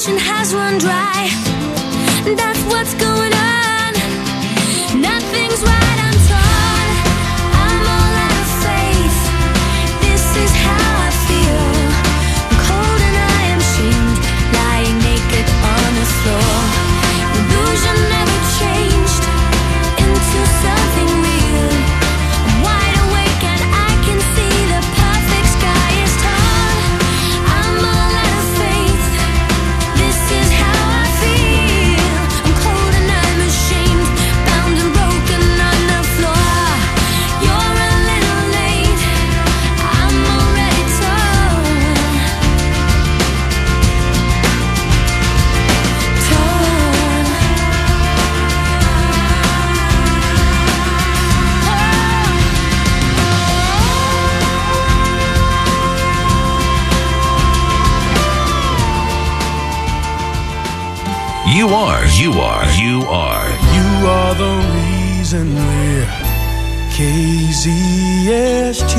ocean has run dry. That's what's going on. Nothing's right, I'm torn. I'm all out of faith. This is how I feel. I'm cold and I am shamed, lying naked on the floor. Illusion never changed into something real. I'm wide awake and I can see the perfect sky is tall. I'm all out of faith. This is how I feel. I'm cold and I'm ashamed, bound and broken on the floor. You're a little late, I'm already torn. You are the reason we're KZST.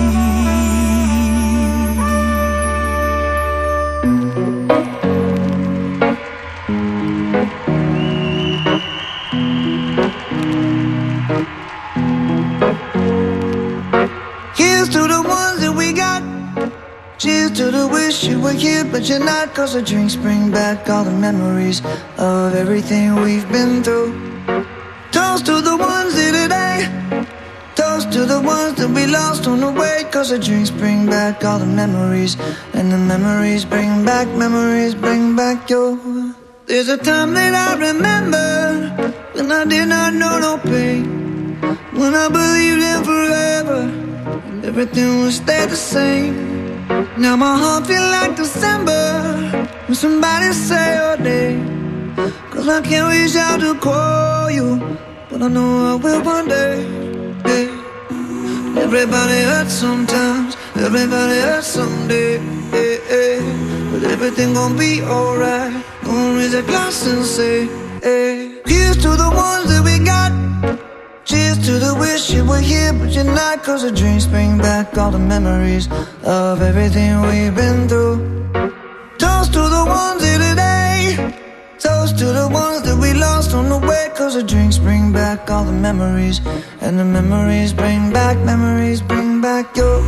Here's to the ones that we got. Cheers to the wish you were here, but you're not. Cause the drinks bring back all the memories of everything we've been through. Toast to the ones here today. Toast to the ones that we lost on the way. Cause the drinks bring back all the memories, and the memories bring back your. There's a time that I remember when I did not know no pain, when I believed in forever and everything would stay the same. Now my heart feel like December when somebody say your name. Cause I can't reach out to call you, but I know I will one day. Yeah. Everybody hurts sometimes, everybody hurts someday. Yeah, yeah. But everything gon' be alright. Gonna raise a glass and say, hey. Here's to the ones that we got. Cheers to the wish you were here, but you're not. Cause the drinks bring back all the memories of everything we've been through. Toast to the ones here today. Toast to the ones that we lost on the way. Cause the drinks bring back all the memories, and the memories bring back your.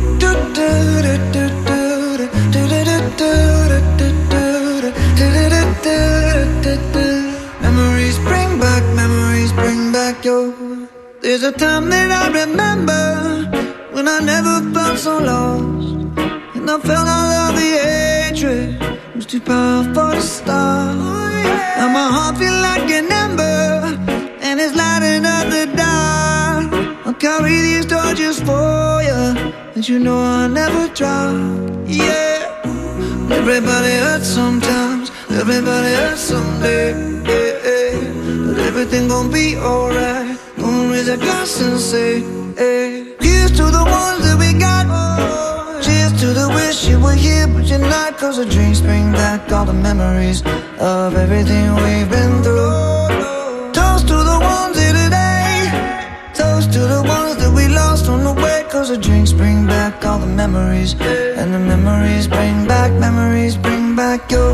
Memories bring back your. There's a time that I remember when I never felt so lost, and I felt all of the hatred was too powerful to stop. Now my heart feel like an ember, and it's lighting up the dark. I'll carry these torches for you, and you know I'll never drop. Yeah. Everybody hurts sometimes, everybody hurts someday. Yeah, yeah. But everything gon' be alright. Gonna raise a glass and say, hey. Here's to the ones that we got. Cheers to the wish you were here, but you're not. Cause the drinks bring back all the memories of everything we've been through. Toast to the ones here today. Toast to the ones that we lost on the way. Cause the drinks bring back all the memories, and the memories bring back your.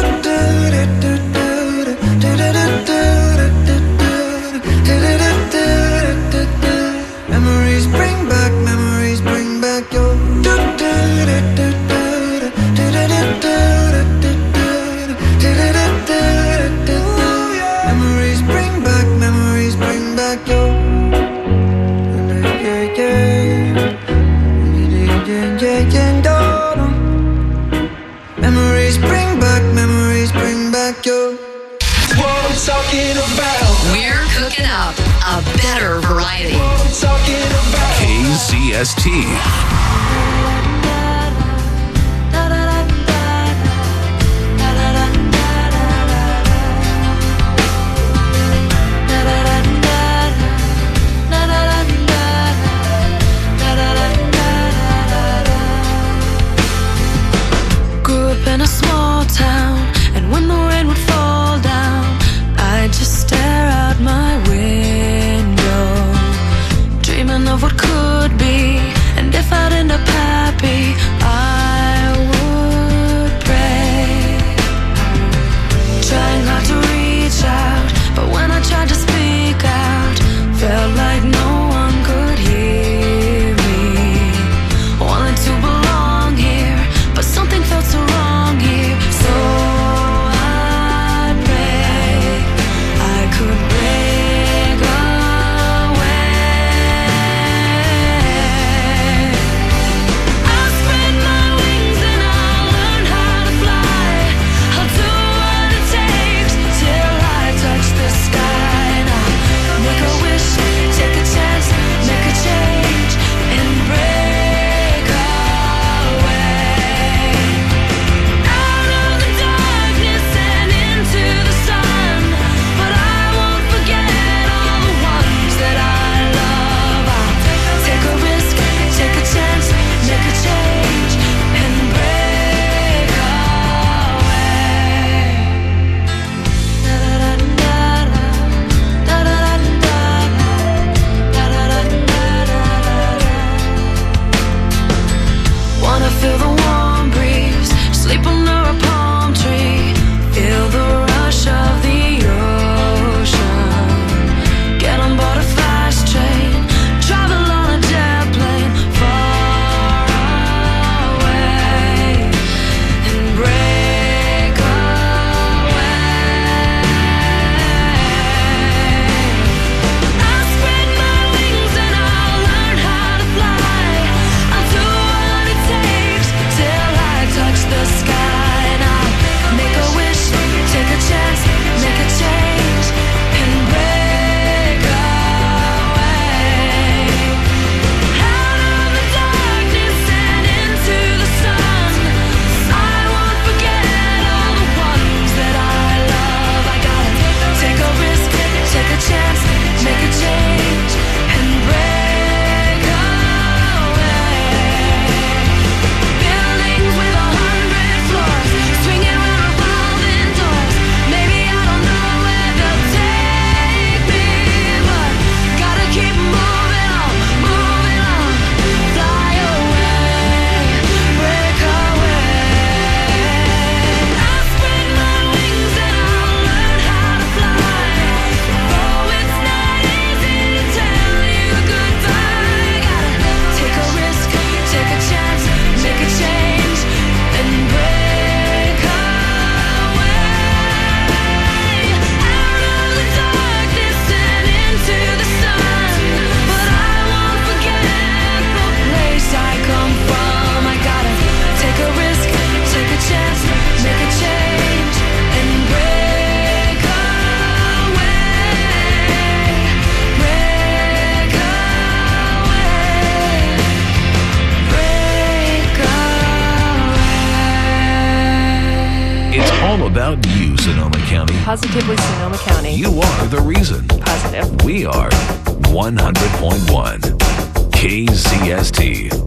Memories bring back your. Memories bring back your. Memories bring back your. What I'm talking about. We're cooking up a better variety. What I'm talking about. KZST. Grew up in a small town, and when the rain would fall down, I'd just stare out my window, dreaming of what could be. And if I didn't all about you, Sonoma County. Positively Sonoma County. You are the reason. Positive. We are 100.1 KZST.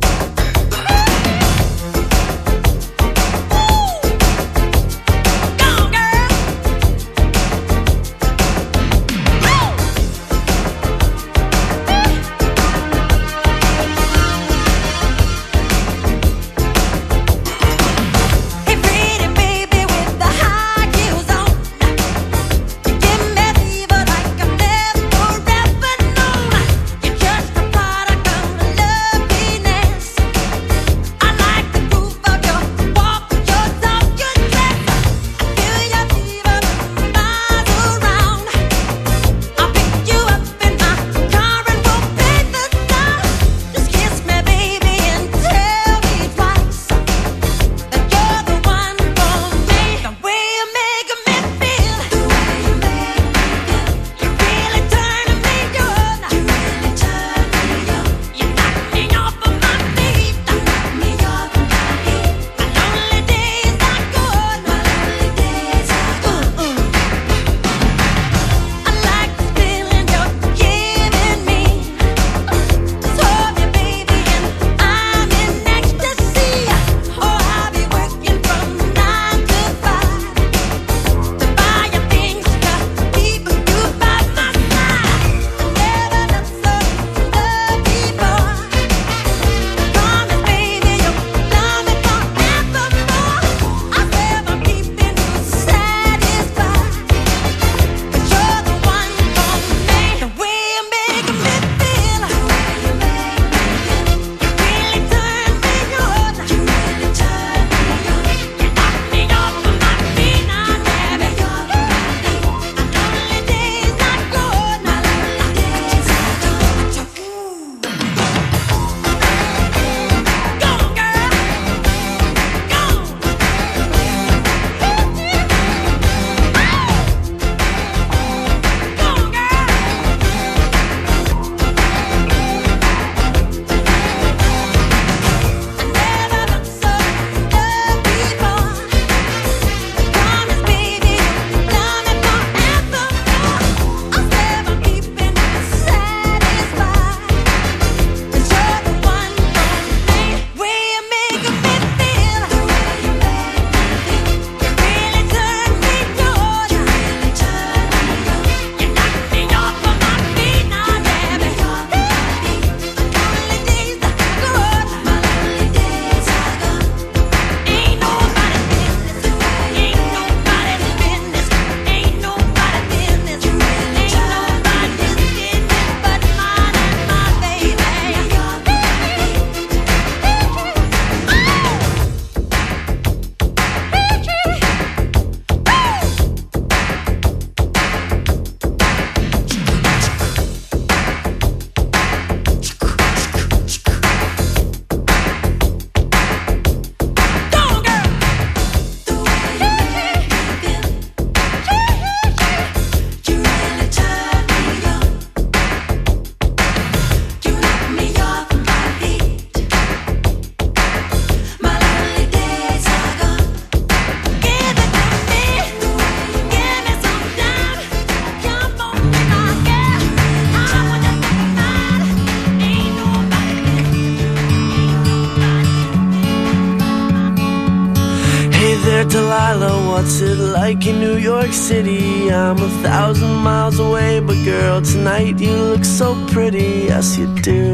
Delilah, what's it like in New York City? I'm 1,000 miles away, but girl, tonight you look so pretty, yes you do.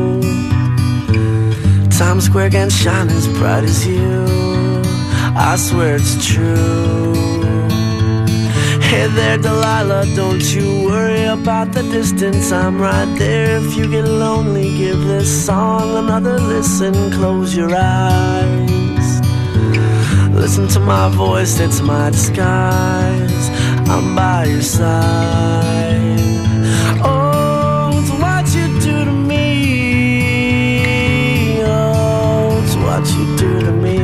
Times Square can't shine as bright as you, I swear it's true. Hey there, Delilah, don't you worry about the distance, I'm right there. If you get lonely, give this song another listen, close your eyes. Listen to my voice, it's my disguise, I'm by your side. Oh, it's what you do to me. Oh, it's what you do to me.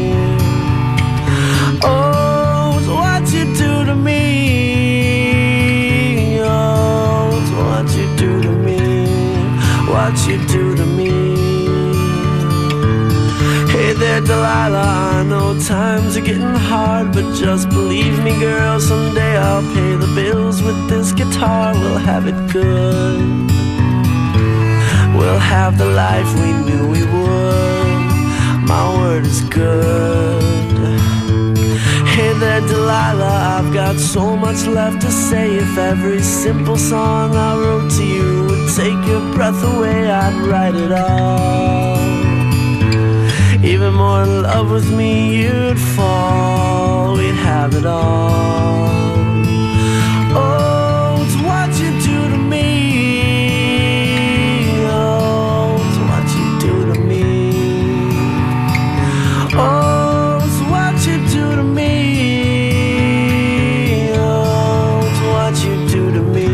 Oh, it's what you do to me. Oh, it's what you do to me. What you do to me. Hey there, Delilah, I know know times are getting hard, but just believe me, girl, someday I'll pay the bills with this guitar. We'll have it good. We'll have the life we knew we would. My word is good. Hey there, Delilah, I've got so much left to say. If every simple song I wrote to you would take your breath away, I'd write it all. Even more in love with me, you'd fall. We'd have it all. Oh, it's what you do to me. Oh, it's what you do to me. Oh, it's what you do to me. Oh, it's what you do to me.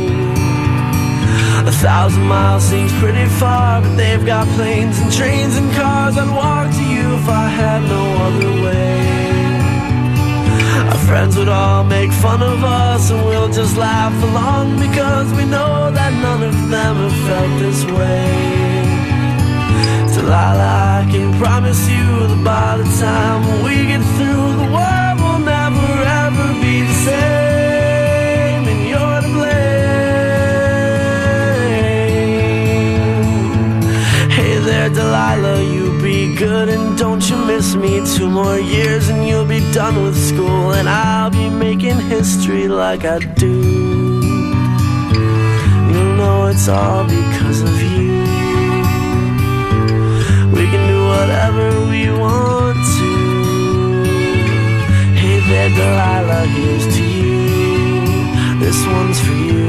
1,000 miles seems pretty far, but they've got planes and trains and cars. I'd walk to you if I had no other way. Our friends would all make fun of us, and we'll just laugh along, because we know that none of them have felt this way. Delilah, I can promise you that by the time we get through, the world will never ever be the same, and you're to blame. Hey there, Delilah, you be good and don't you miss me. 2 more years and you'll be done with school, and I'll be making history like I do. You'll know it's all because of you. We can do whatever we want to. Hey there, Delilah, here's to you. This one's for you.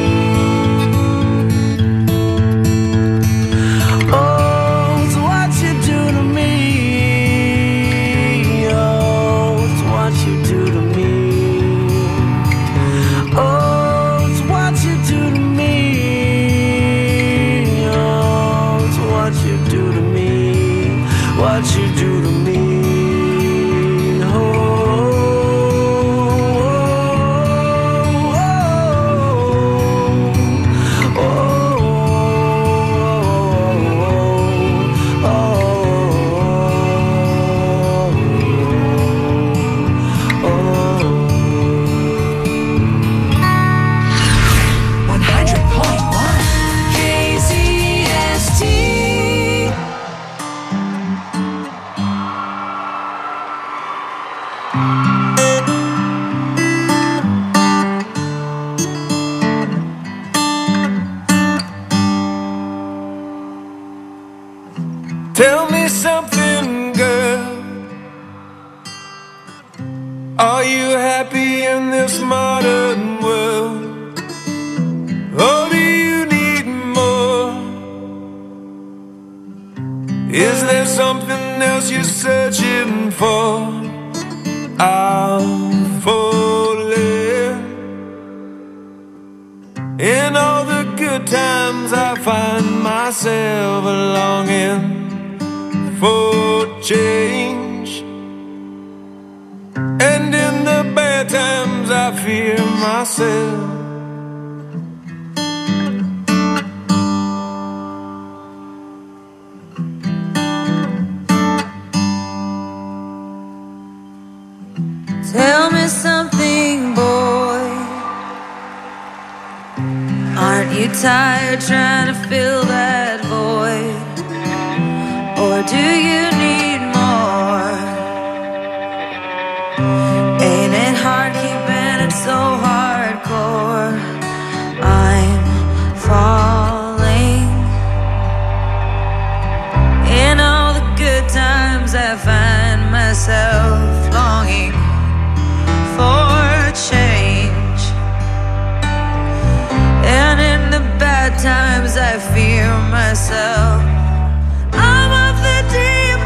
What you do to me. Oh, oh, oh, oh, oh, oh, 100.1 KZST. Tell me something, girl. Are you happy in this modern world? Or do you need more? Is there something else you're searching for? I'll falling. In all the good times I find myself longing for change, and in the bad times I fear myself. Tell me something, boy. Aren't you tired trying to fill that void? Or do you need more? Ain't it hard keeping it so hardcore? I'm falling. In all the good times I find myself longing for change, and in the bad times I fear myself. I'm of the deep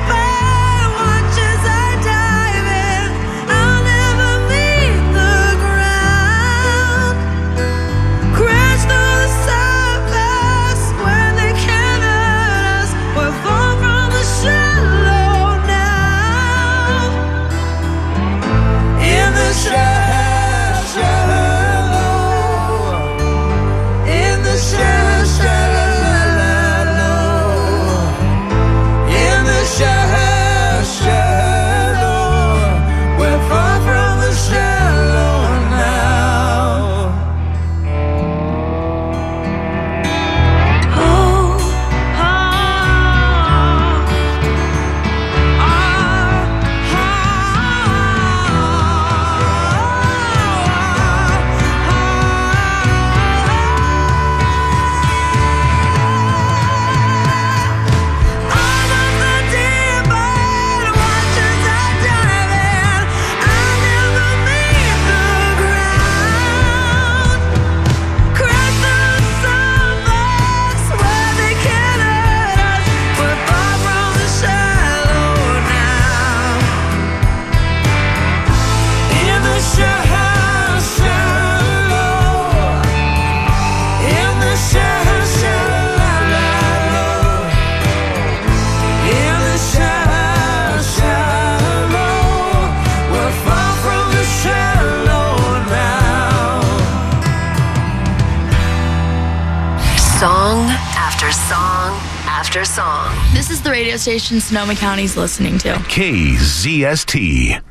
song after song. This is the radio station Sonoma County's listening to. KZST.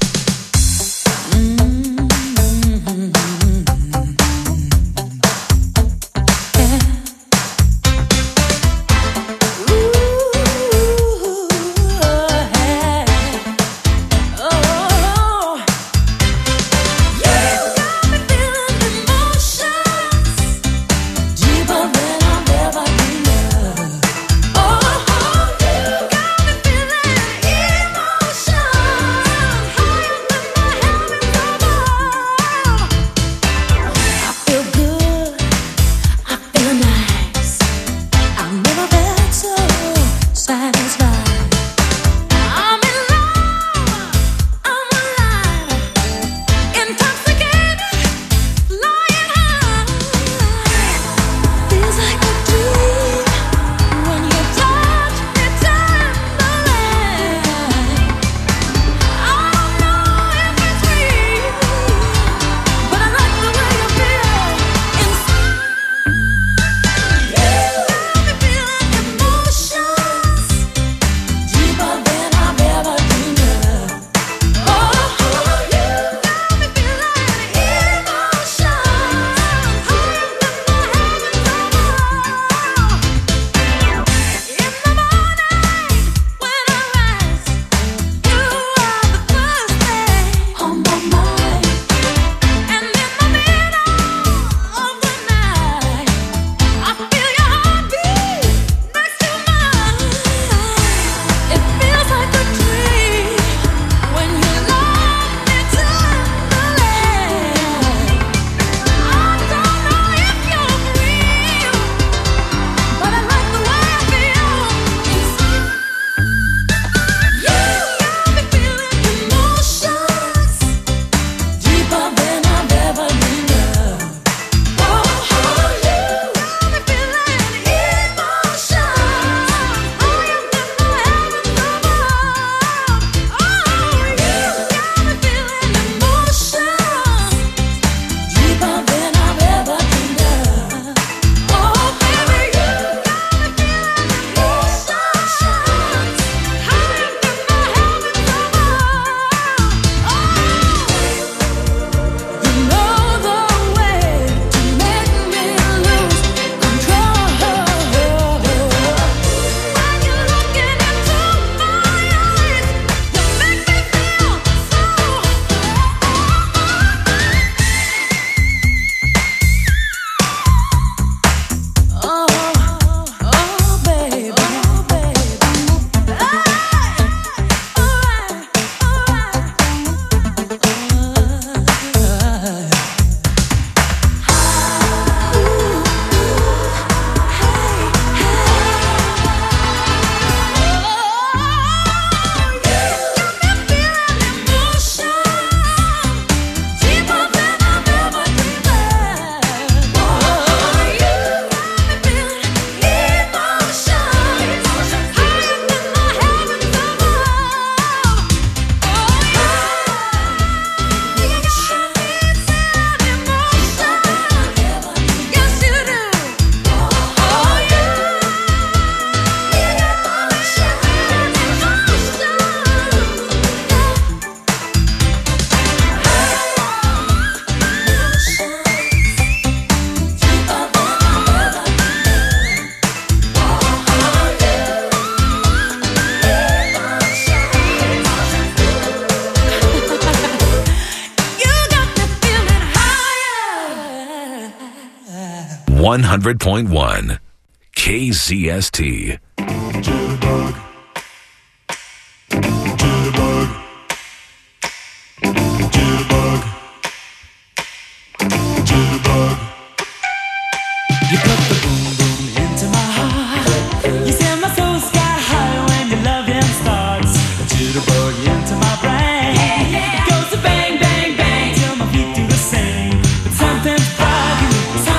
One 100.1 KZST.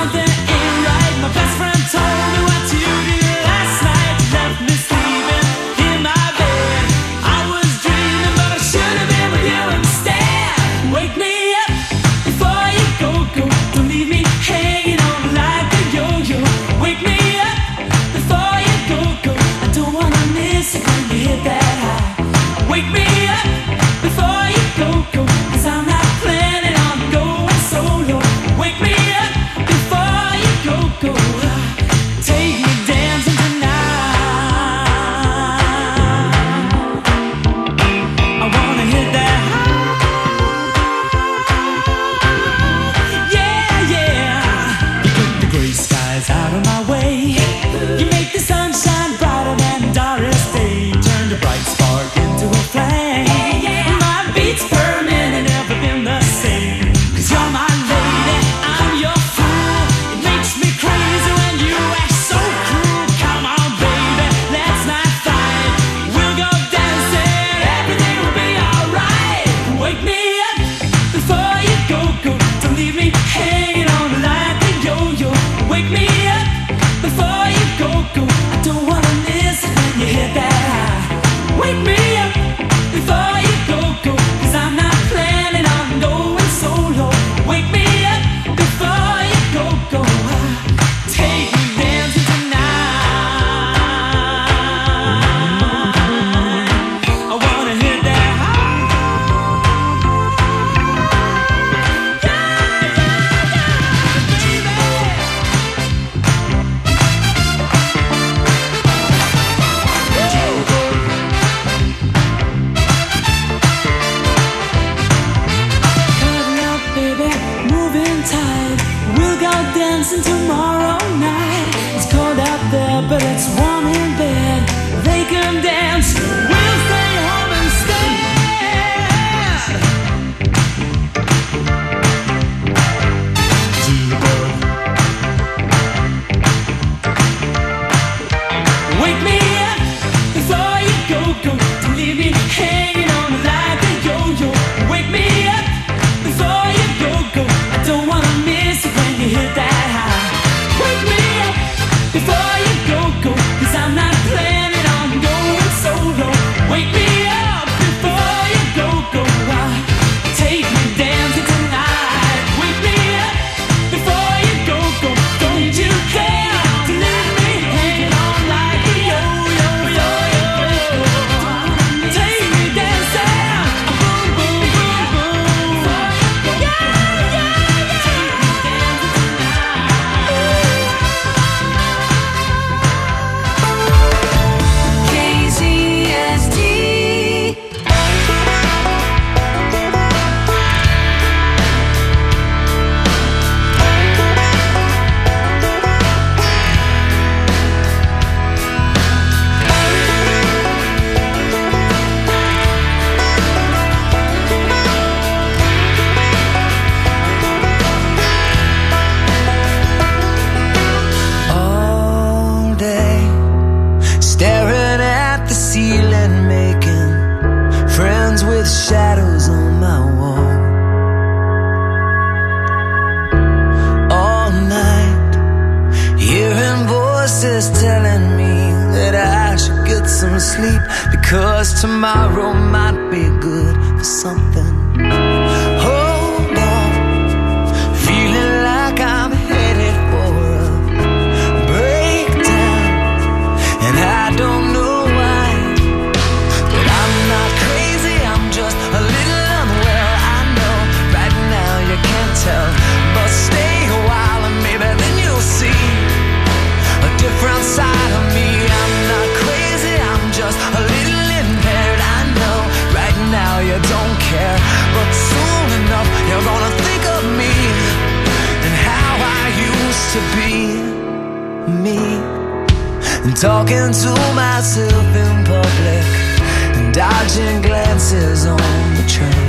Something ain't right. My best friend told me what you did last night. You left me sleeping. sleep, because tomorrow might be good for something. Hold on, feeling like I'm headed for a breakdown, and I don't know why, but I'm not crazy, I'm just a little unwell. I know right now you can't tell, but stay a while and maybe then you'll see a different side of me. I'm not crazy, I'm just a little impaired. I know right now you don't care, but soon enough you're gonna think of me and how I used to be me, and talking to myself in public and dodging glances on the train.